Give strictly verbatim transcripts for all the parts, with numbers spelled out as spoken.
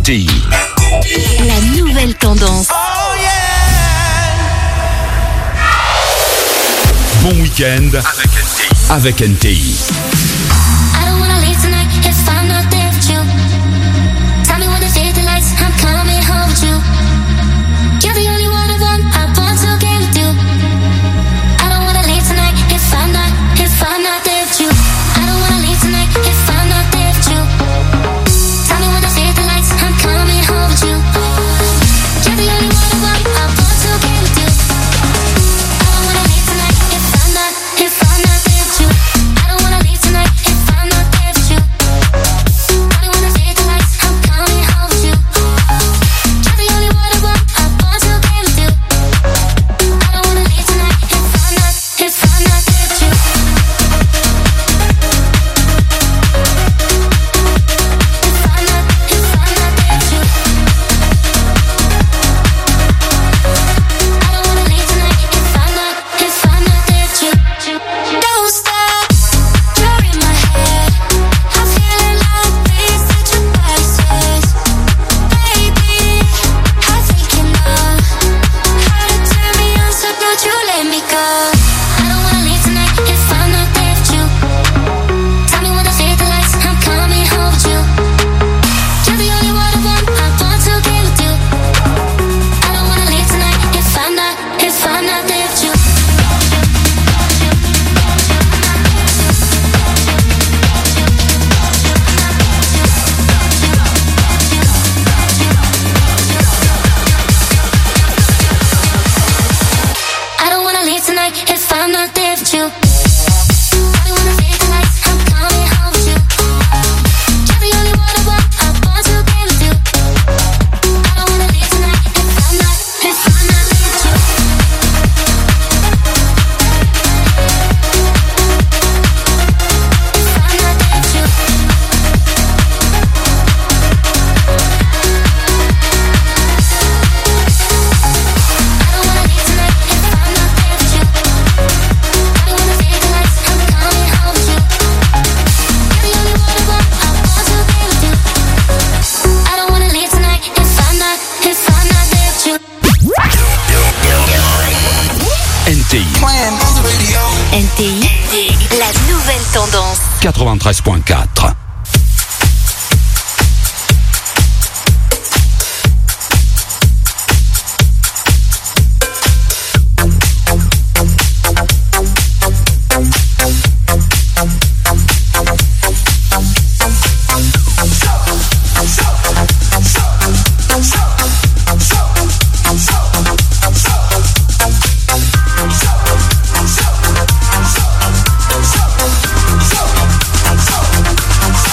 T I. La nouvelle tendance. Oh yeah. Bon week-end avec N T I. I don't wanna leave tonight if I'm not there with you. Tell me when they fade the lights, I'm coming home with you. You're the only one I want, I want to get with you. I don't wanna leave tonight if I'm not, if I'm not there with you. I don't wanna leave tonight if I'm not there with you. Tell me when they fade the lights, I'm coming home with you. You're the only one I want, I want to get with you. I don't wanna leave tonight if I'm not, if I'm not there with you. I don't wanna leave tonight if I'm not there with you. Only when they fade the lights, I'm coming home with you. You're the only one I want, I want to get with you. I don't wanna leave tonight if I'm not, if I'm not there with you. If I'm not, if I'm not there with you. I don't wanna leave tonight if I'm not, if I'm not there with you. Don't stop, you're in my head. I'm feeling like this, such a process. Baby, I think you know how to turn me on, so don't you let me go. I don't wanna leave tonight if I'm not there with you. Tell me when they fade the lights, I'm coming home with you. You're the only one I want, I want to get with you. I don't wanna leave tonight if I'm not, if I'm not there with you. I don't wanna leave tonight if I'm not there with you. Tell me when they fade the lights, I'm coming home with you. You're the only one I want, I want to get with you. I don't wanna leave tonight if I'm not, if I'm not there with you. If I'm not there with you. I don't wanna leave tonight if I'm not there with you. Tell me when they fade the lights, I'm coming home with you. You're the only one I want, I want to get with you. I don't wanna leave tonight if I'm not, if I'm not there with you. N T I N T I, la nouvelle tendance. quatre-vingt-treize point quatre. So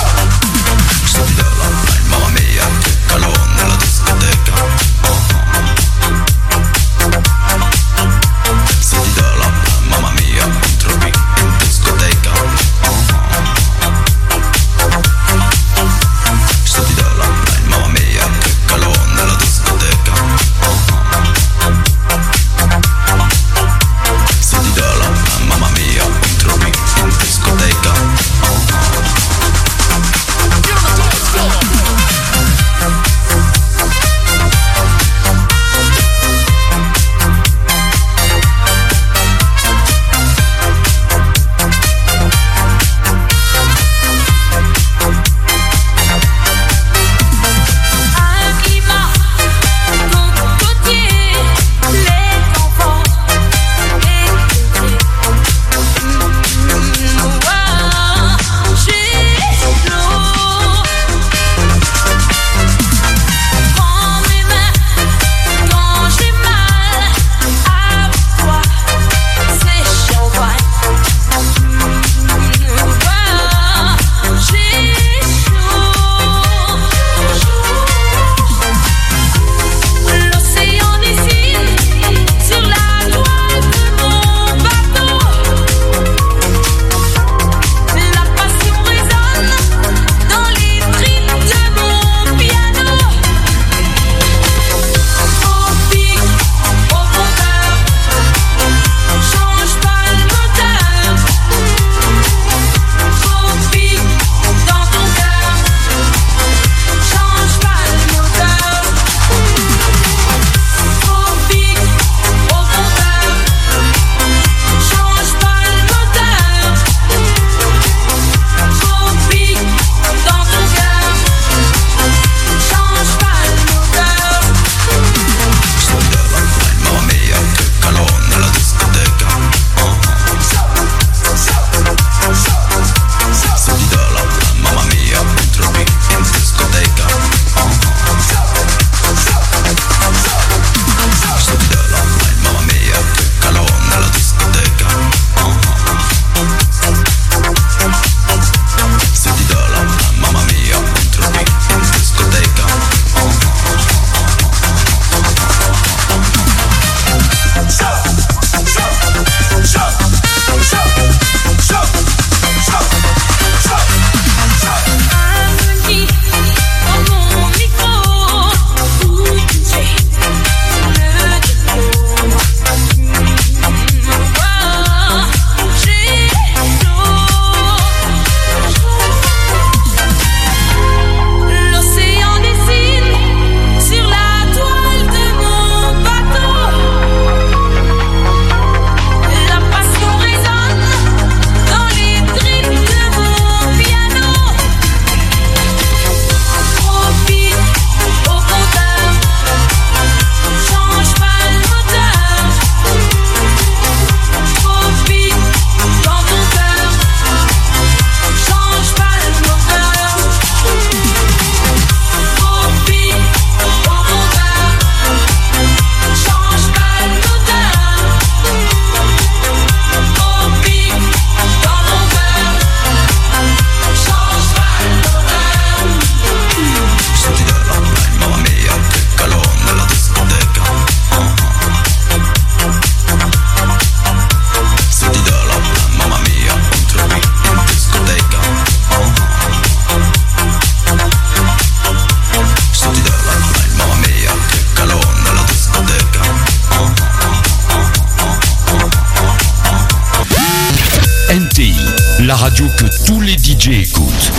tous les D J écoutent.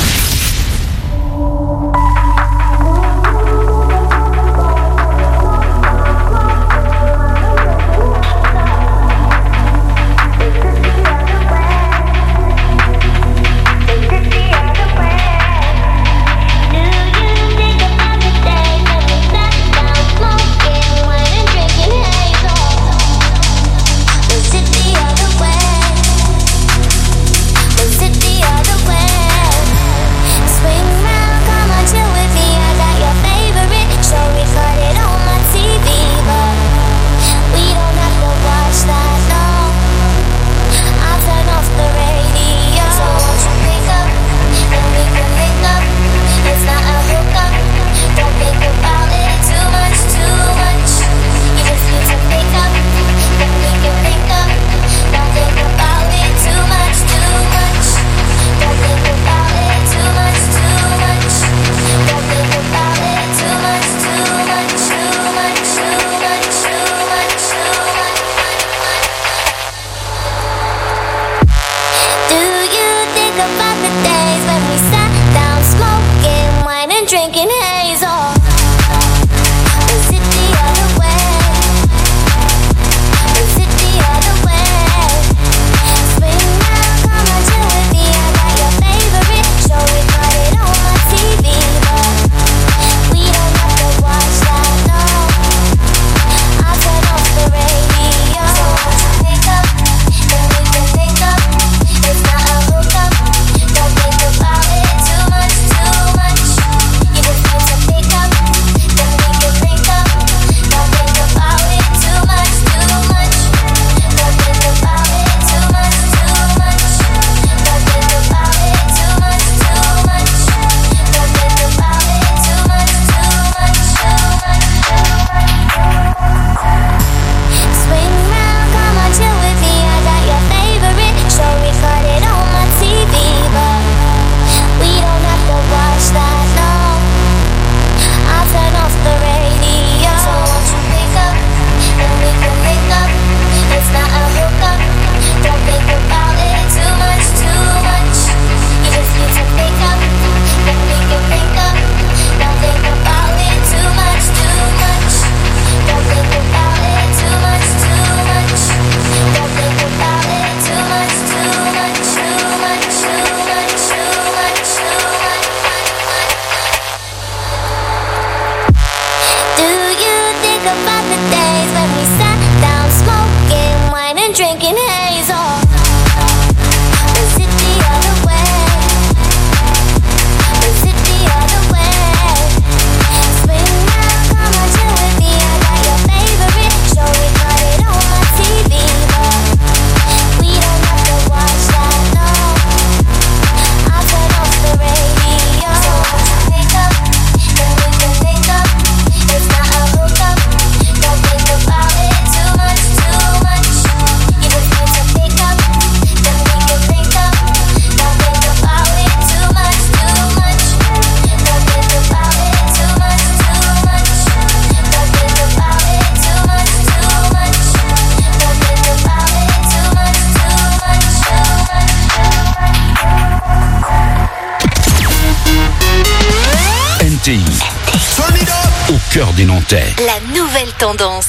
Au cœur des Nantais. La nouvelle tendance.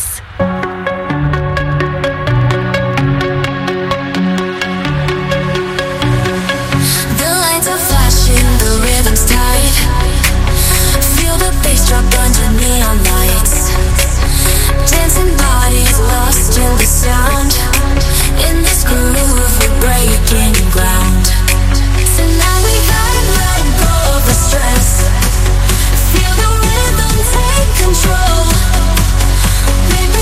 Control. Baby,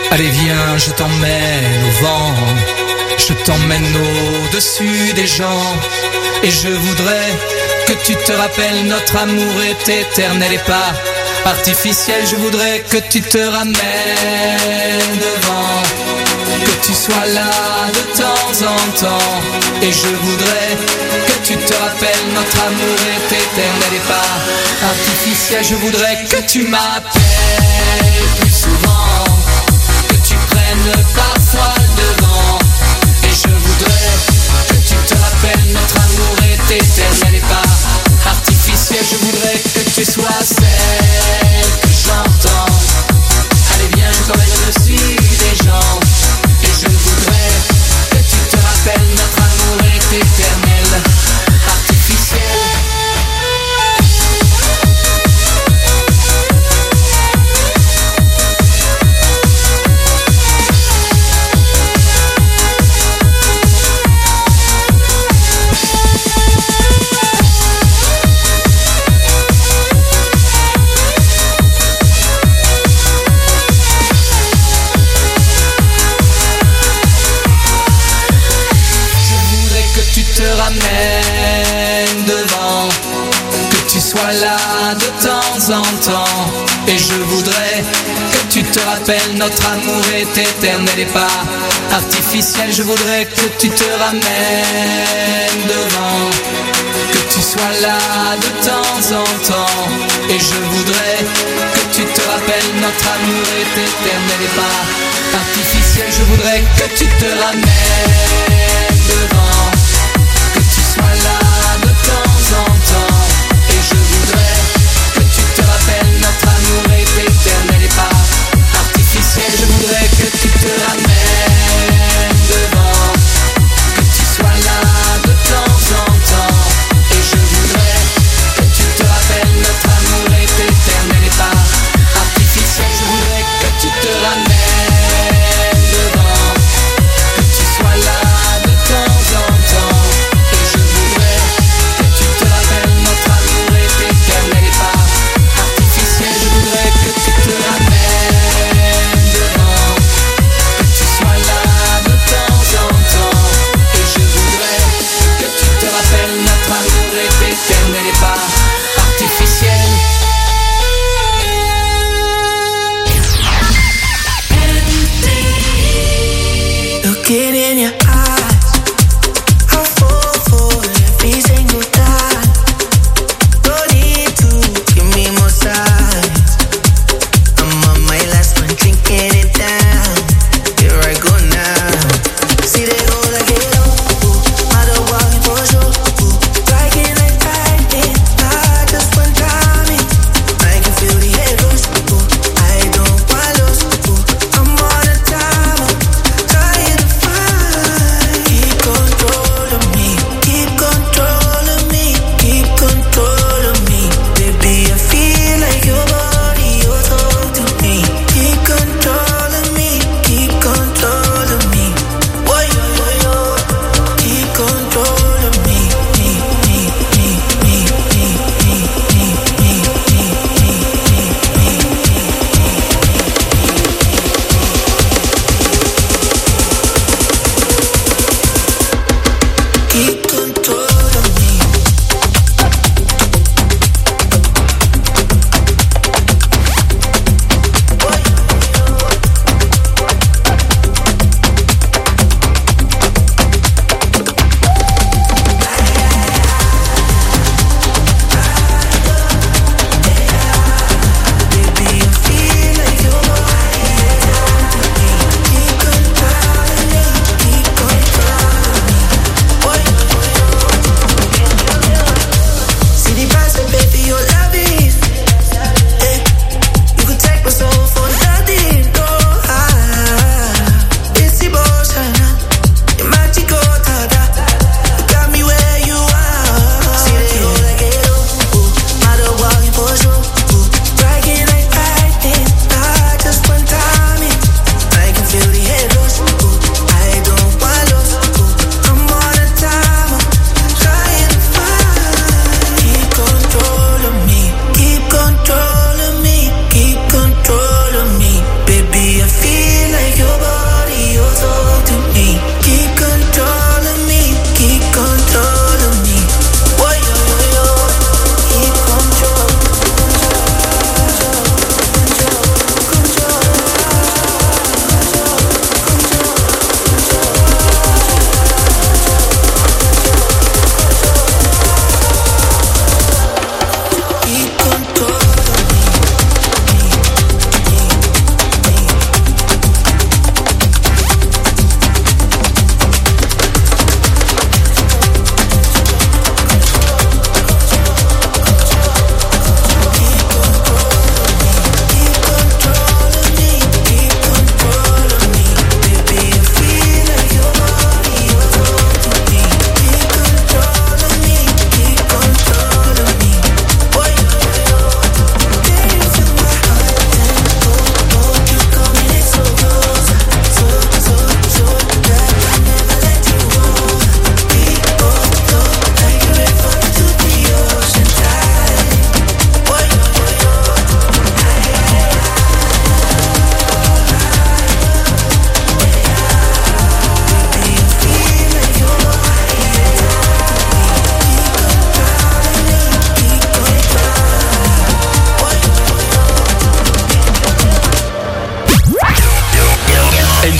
Allez viens, je t'emmène au vent, je t'emmène au-dessus des gens. Et je voudrais que tu te rappelles, notre amour est éternel et pas artificiel. Je voudrais que tu te ramènes devant, que tu sois là de temps en temps. Et je voudrais que tu te rappelles, notre amour est éternel et pas artificiel. Je voudrais que tu m'appelles plus souvent, que tu prennes parfois le devant. Et je voudrais que tu te rappelles, notre amour est éternel et pas artificiel. Je voudrais que tu sois celle que j'entends. Allez viens, je t'emmène au-dessus des gens. Et je voudrais que tu te rappelles, notre amour est éternel, artificiel. Ramène devant, que tu sois là de temps en temps. Et je voudrais que tu te rappelles, notre amour est éternel et pas artificiel. Je voudrais que tu te ramènes devant, que tu sois là de temps en temps. Et je voudrais que tu te rappelles, notre amour est éternel et pas artificiel. Je voudrais que tu te ramènes devant, sois là de temps en temps. Et je voudrais que tu te rappelles, notre amour est éternel et pas artificiel. Je voudrais que tu te ramènes devant, que tu sois là de temps en temps. Et je voudrais que tu te rappelles, notre amour est éternel et pas artificiel. Je voudrais que tu te ramènes devant, que tu sois là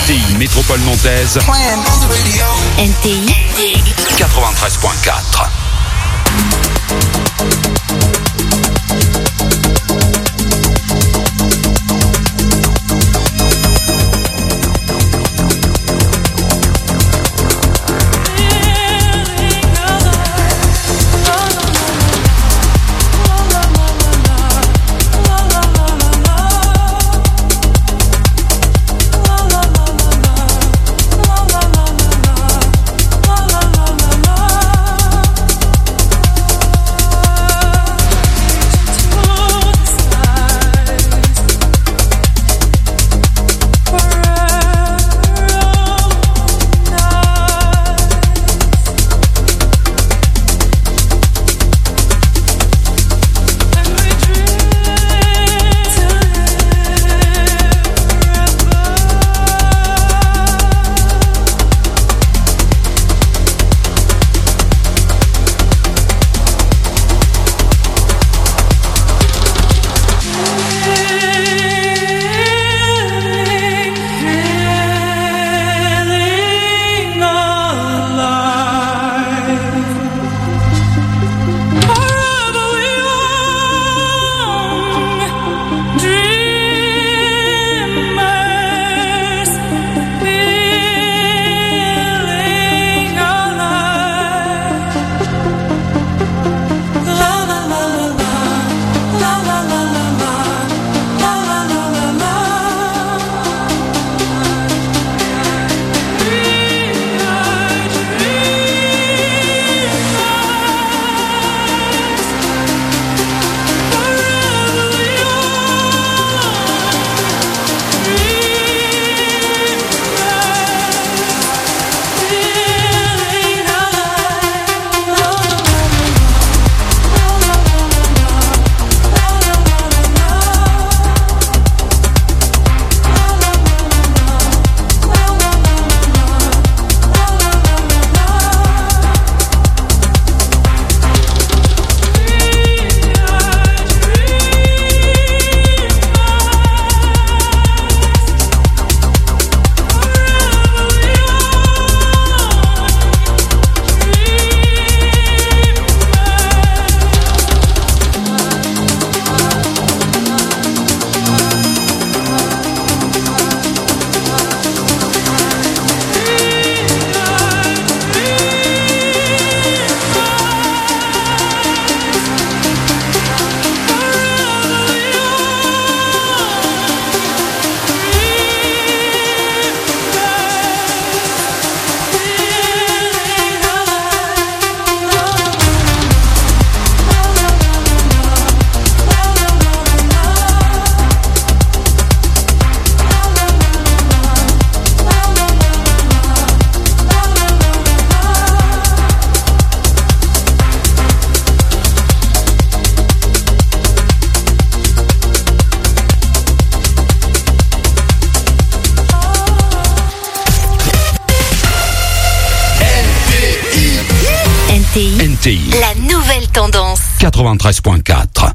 T I Métropole Montaise. N T I quatre-vingt-treize point quatre. N T I. La nouvelle tendance. quatre-vingt-treize point quatre.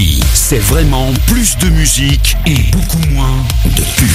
I, c'est vraiment plus de musique et beaucoup moins de pub.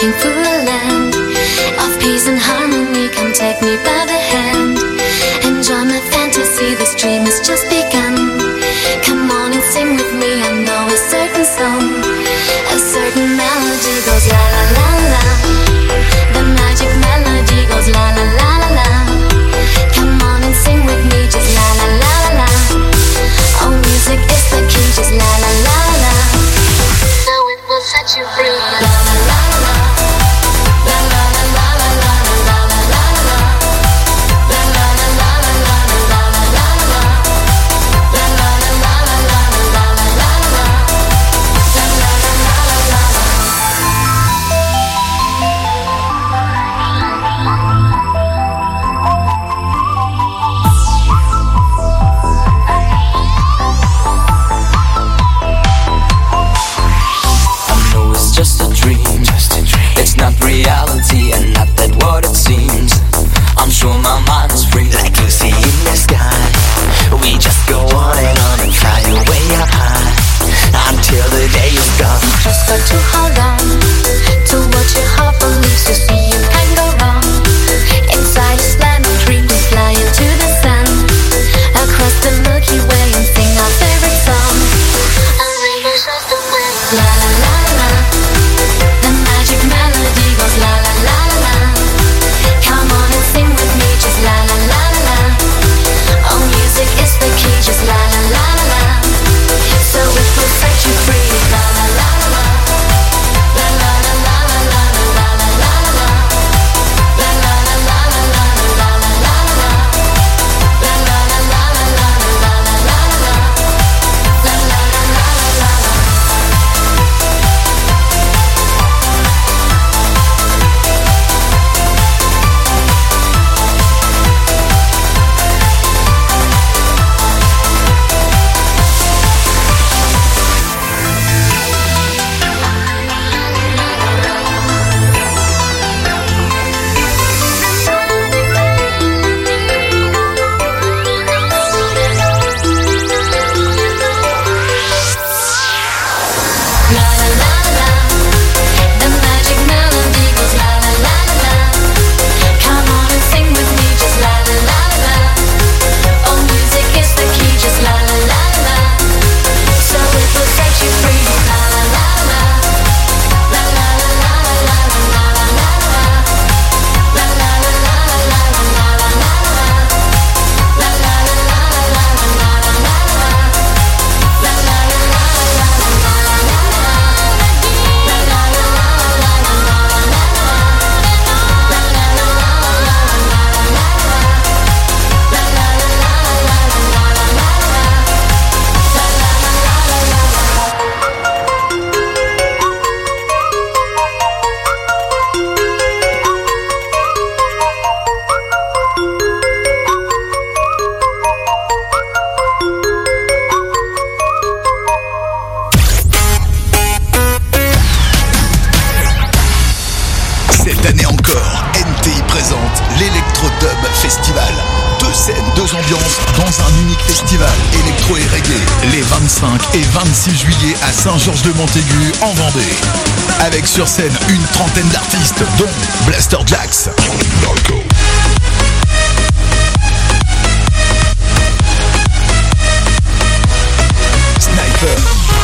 walking through a land of peace and harmony. Come take me by the hand, enjoy my fantasy. This dream has just begun. Come on and sing with me. I know a certain song, a certain melody goes la la la la. The magic melody goes la la la la la. Come on and sing with me, just la la la la la. Oh, music is the key, just la la la la. So it will set you free. La la la la. La la la la la la la la la la. La la la la la la la la la la. La la la la la la la la la la. La la la la la la. Just a dream, just a dream. It's not reality and not that what it seems. I'm sure my mind is free like Lucy in the sky. We just go on and on and fly away up high until the day is gone. Just got to hold on to what your heart believes. To see you can go wrong. Inside this land of dreams, we fly into the sun, across the Milky Way and sing our favorite song. A rainbow shows the way. La la la la. The magic melody goes la la la la. Come on and sing with me, just la la la la. Oh, music is the key, just la la la la. So it will set you free, la la la la. La la la la la la la la la la. La la la la la la la la la la. La la la la la la la la la la. La la la la la la. Cette année encore, N T I présente l'Electro-Dub Festival. Deux scènes, deux ambiances dans un unique festival électro et reggae. Les vingt-cinq et vingt-six juillet à Saint-Georges-de-Montaigu en Vendée. Avec sur scène une trentaine d'artistes dont Blaster Jaxx, Narco, Sniper,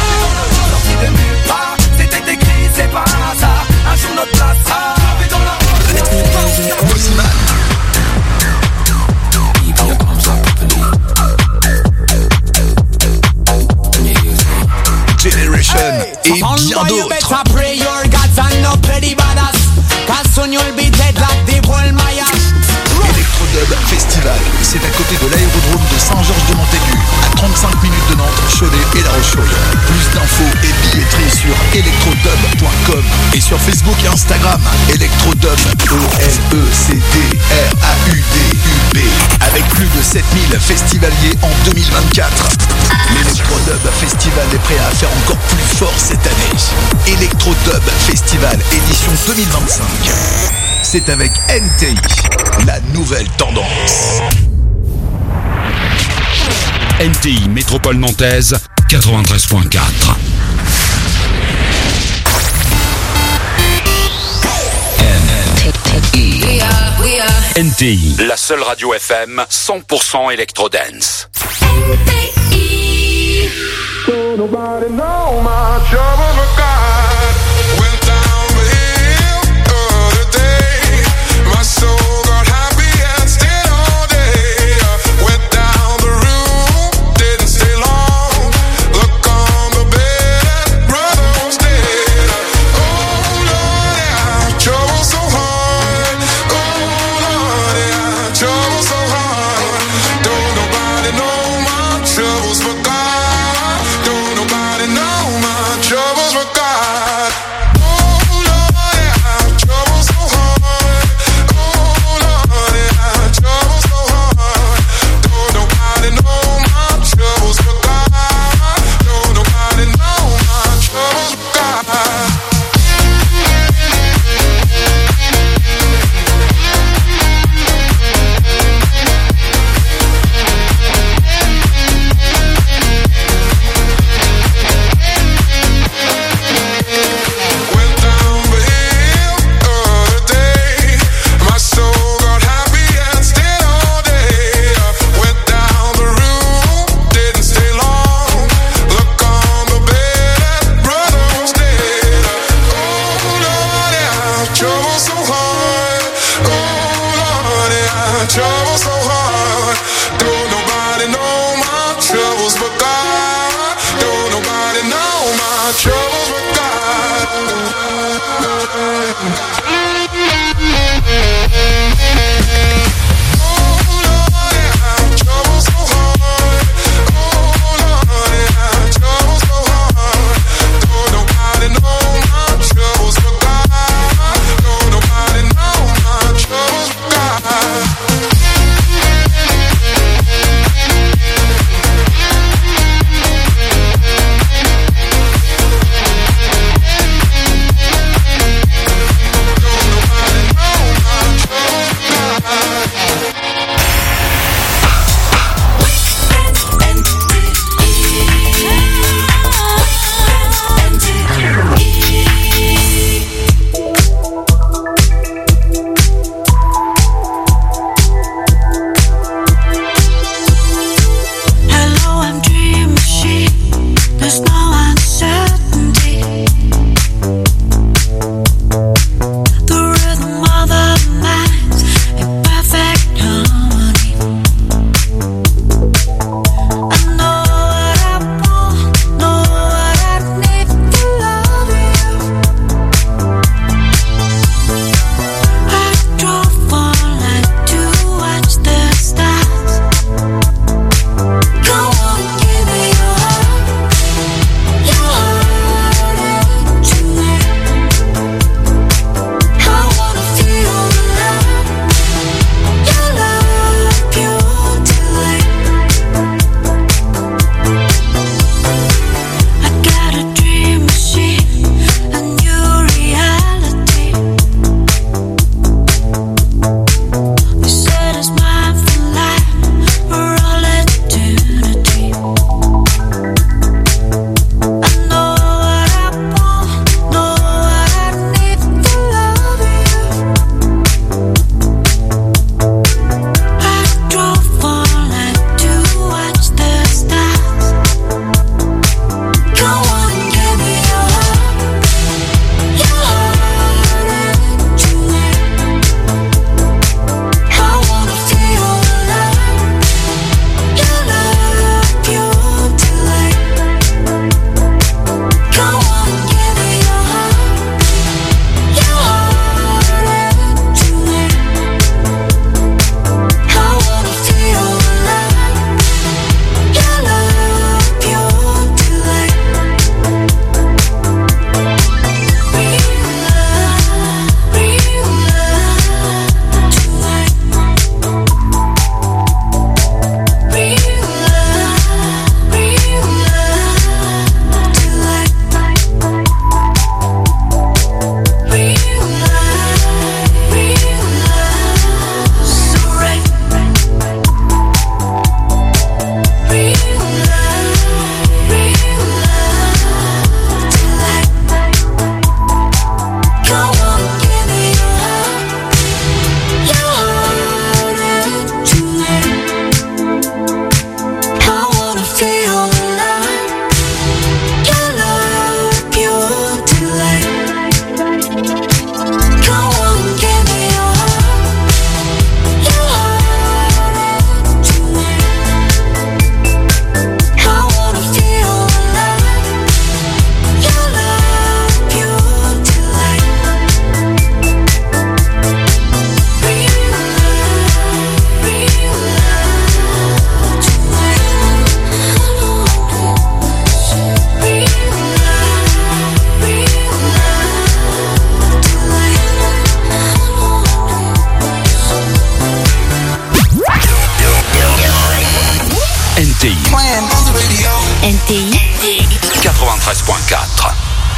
c'était écrit, c'est pas un hasard. Un jour notre place sera dans la Bossman, Generation et bien d'autres. Electro-Dub Festival, c'est à côté de l'aérodrome de Saint-Georges-de-Montaigu, à trente-cinq minutes de Nantes, Cholet et La Roche-sur-Yon. Plus d'infos et billetterie sur electrodub point com et sur Facebook et Instagram. Electro-Dub, E L E C D R A U D U B, avec plus de sept mille festivaliers en deux mille vingt-quatre. L'Electro-Dub Festival est prêt à faire encore plus fort cette année. Electro-Dub Festival édition deux mille vingt-cinq. C'est avec N T I, la nouvelle tendance. N T I Métropole Nantaise, quatre-vingt-treize point quatre. N T I, la seule radio F M cent pour cent électro-dance. So nobody know my trouble but God. Went down the hill the other day. My soul got happy and stayed all day. Went down the room, didn't stay long. Look on the bed, brother was dead. Oh Lord, yeah, trouble so hard. Oh Lord, yeah, trouble so hard. Don't nobody know my troubles but God. Troubles with God. quatre-vingt-treize virgule quatre.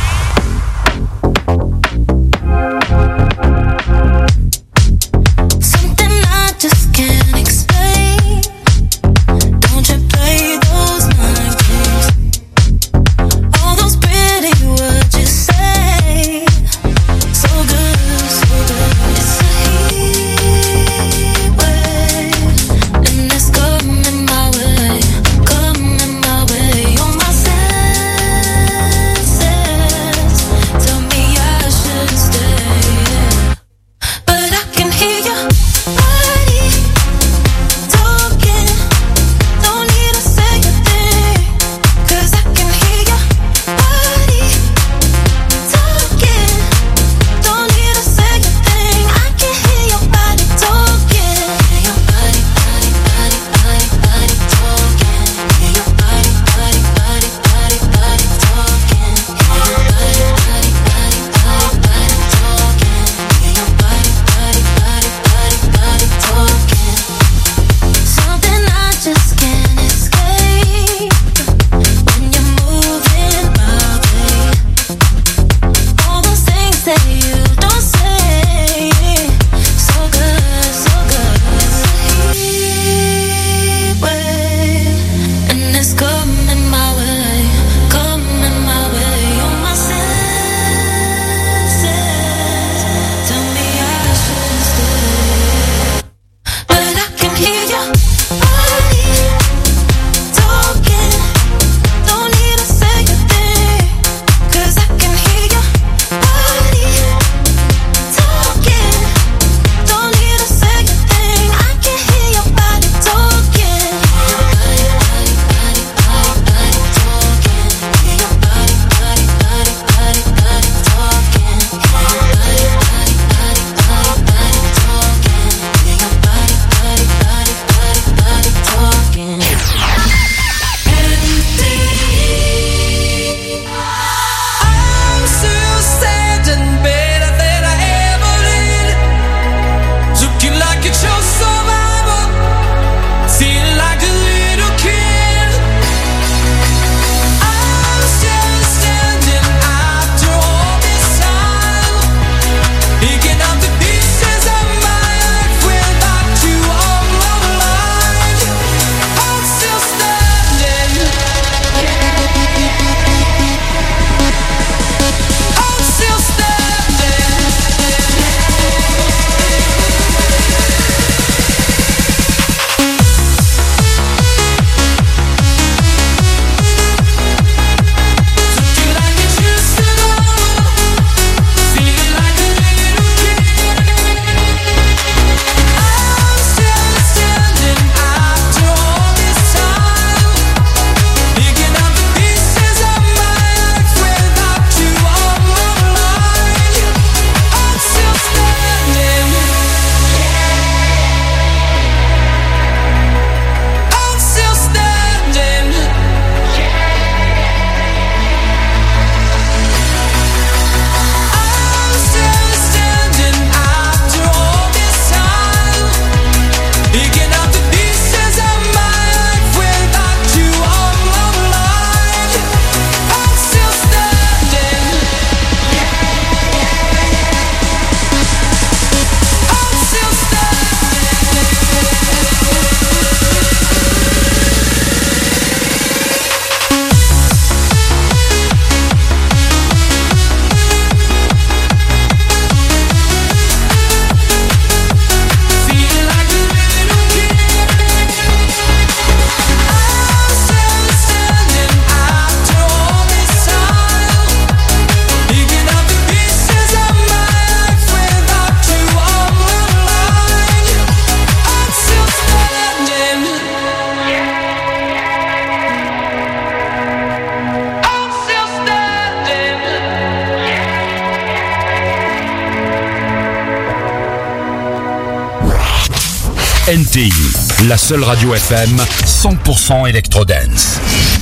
N T I, la seule radio F M cent pour cent électro-dance.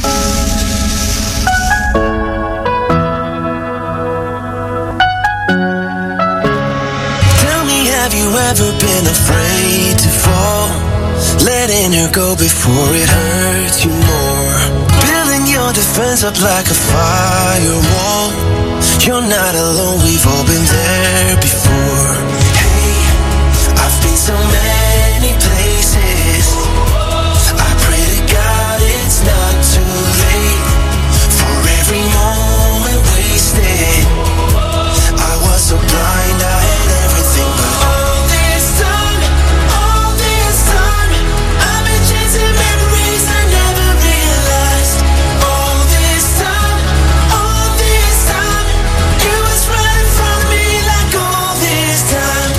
Tell me, have you ever been afraid to fall? Letting her go before it hurts you more. Building your your defense up like a firewall. You're not alone, we've all been there before. Hey, I've been so many places. I pray to God it's not too late for every moment wasted. I was so blind, I had everything, but all this time, all this time, I've been chasing memories I never realized. All this time, all this time, it was right in front of me like all this time.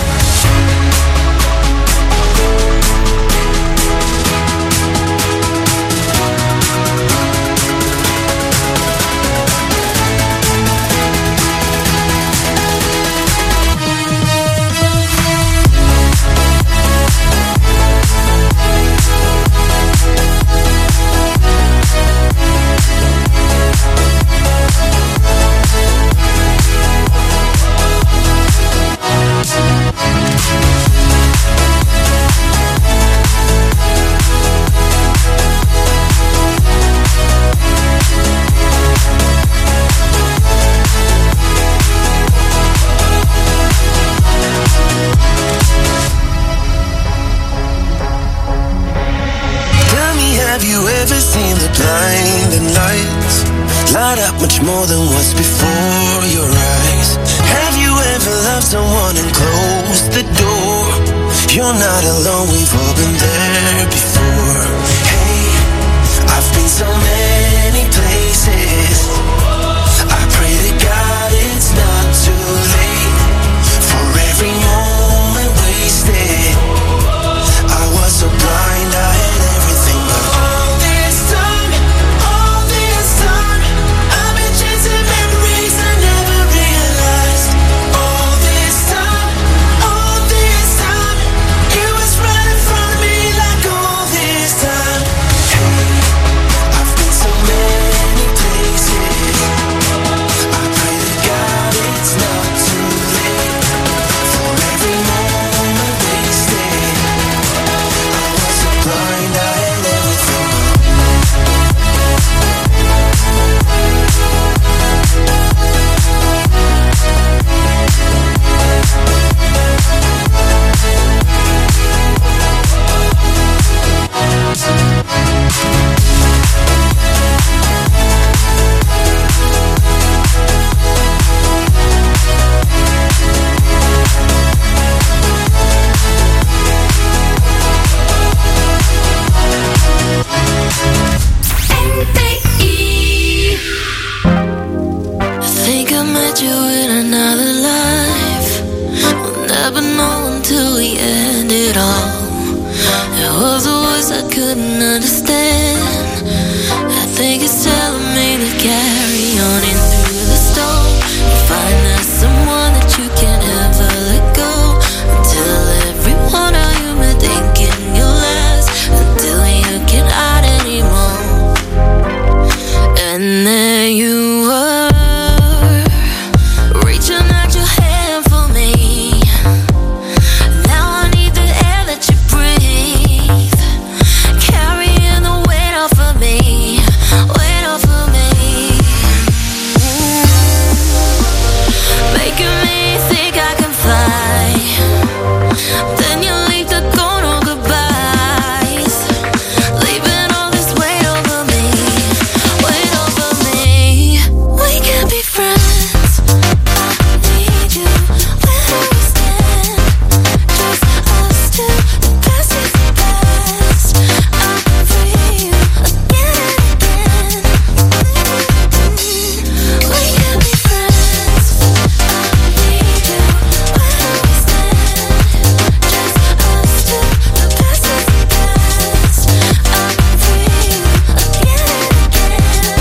Tell me, have you ever seen the blinding lights light up much more than what's before your eyes? Have you ever loved someone and closed the door? You're not alone, we've all been there before. Hey, I've been so many places. I pray to God it's not too late for every moment wasted. I was so blind, I had everything, but all this time, all this time, I've been chasing memories I never realized. All this time, all this time, it was right in front of me like all this time. Hey, I've been so many places. I pray to God it's not too late for every moment wasted. I was so blind, I had everything. I think I met you in another life. We'll never know until we end it all. There was a voice I couldn't understand. I think it's telling me to carry on into the storm. You find there's someone that you can't ever let go. Until everyone of you been thinking you'll last. Until you can't hide anymore. And then you were reaching out your hand for me. Now I need the air that you breathe, carrying the weight off of me, weight off of me. Mm. Making me think I can fly. Then you leave to go, no goodbyes, leaving all this weight over me, weight over me. We can be friends. I need you where we stand. Just us two, the past is the past. I'm free you again and again. We can be friends. I need you where we stand. Just us two, the past is the past. I'm free you again and again.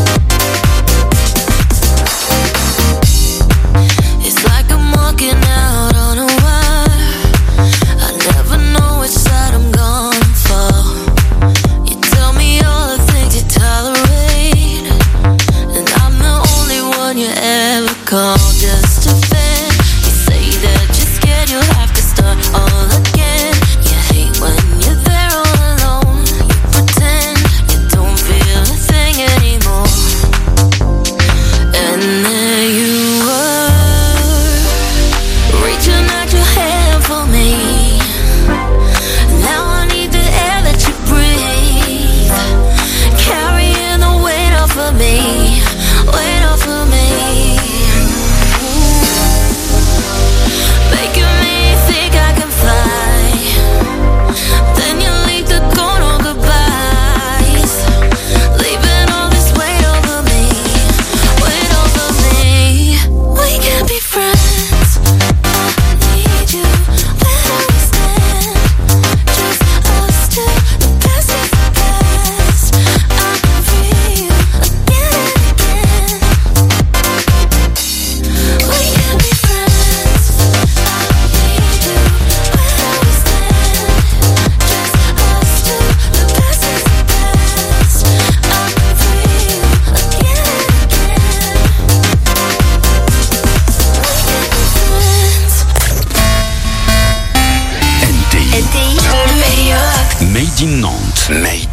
It's like I'm walking out on a wire. I never know which side I'm gonna fall. You tell me all the things you tolerate, and I'm the only one you ever call just to vent. You say that you're scared you'll have to start all again. You hate when you're there all alone. You pretend you don't feel a thing anymore. in Nantes. Made